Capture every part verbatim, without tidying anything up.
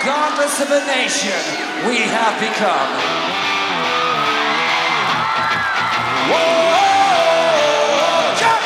Regardless of a nation, we have become. Whoa! Jump!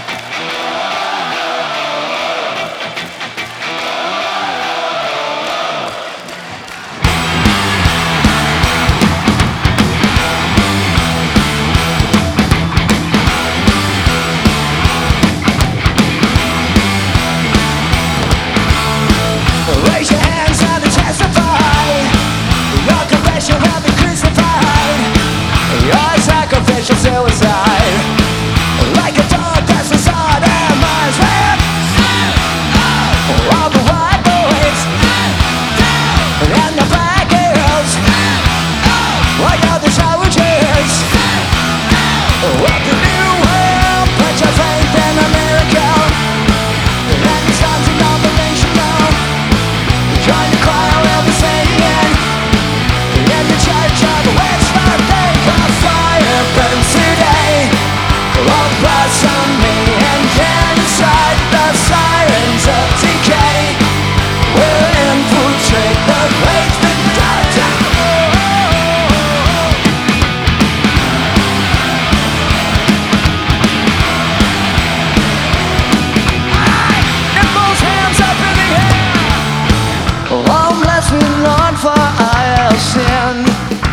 Raise your hands and testify. Your confession will be crucified. Your sacrificial suicide. Like a dog that's beside their minds. All the white boys and the black girls. While you're the soldiers of the new world. Put your faith in America. And it's time to nomination now. Join the choir, we'll be singing in the church of the Westford. Think of fire burns today. Lord bless on me and genocide. The sirens of decay will infiltrate the faith that died down. Lift those hands up in the air. Oh, bless me, Lord, for I have sinned.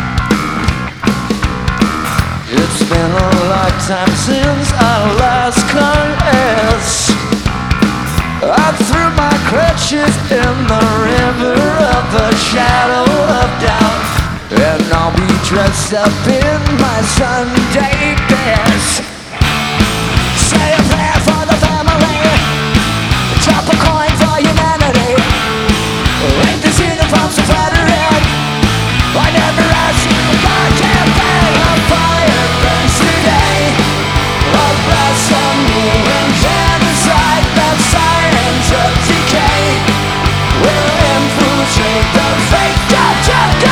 It's been a lifetime since I last confessed. I threw my crutches in the river of the shadow of doubt, and I'll be dressed up in my Sunday best. Say a prayer for the family. Drop a coin for humanity. Ain't this uniform so flattering? I never asked you, God can't pay. A fire burns today. Lord bless on me and genocide. The sirens of decay will infiltrate the faith. Go, go, go!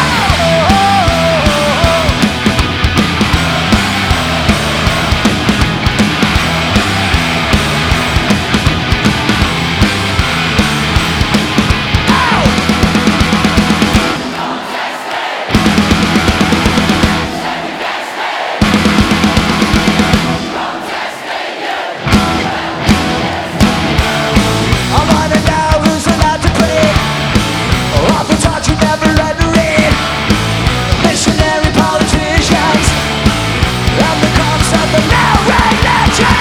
I wanna know who's allowed to pray. All the talk you never read to read. Missionary politicians and the cops of the new religion.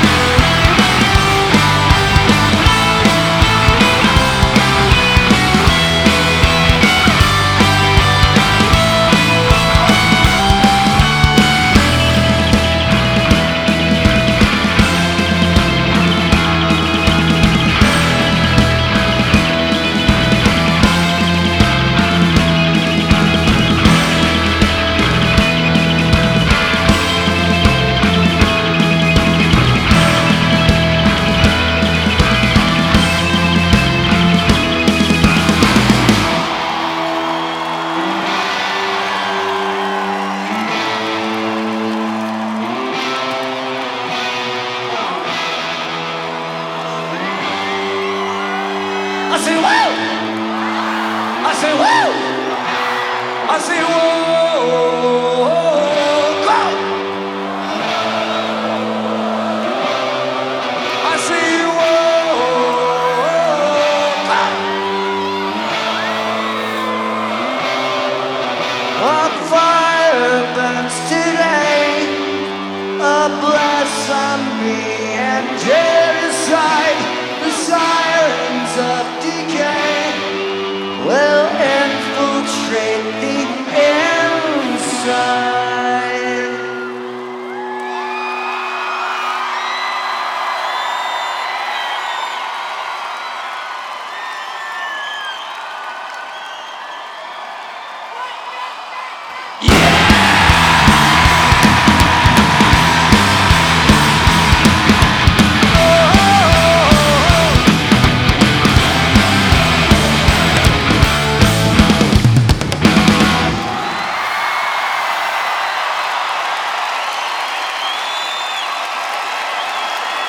I say whoa! I say whoa! I say whoa! Go! I say whoa! Go! A fire burns today. A bless on me and genocide.